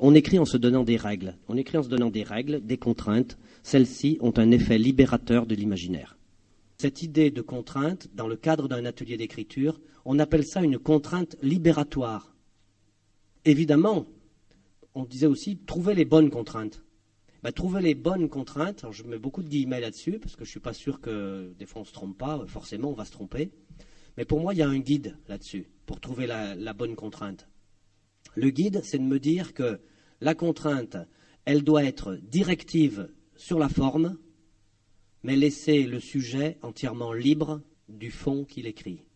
On écrit en se donnant des règles. On écrit en se donnant des règles, des contraintes. Celles-ci ont un effet libérateur de l'imaginaire. Cette idée de contrainte, dans le cadre d'un atelier d'écriture, on appelle ça une contrainte libératoire. Évidemment, on disait aussi trouver les bonnes contraintes. Trouver les bonnes contraintes, alors je mets beaucoup de guillemets là-dessus, parce que je ne suis pas sûr que des fois on ne se trompe pas, forcément on va se tromper. Mais pour moi, il y a un guide là-dessus, pour trouver la bonne contrainte. Le guide, c'est de me dire que la contrainte, elle doit être directive sur la forme, mais laisser le sujet entièrement libre du fond qu'il écrit.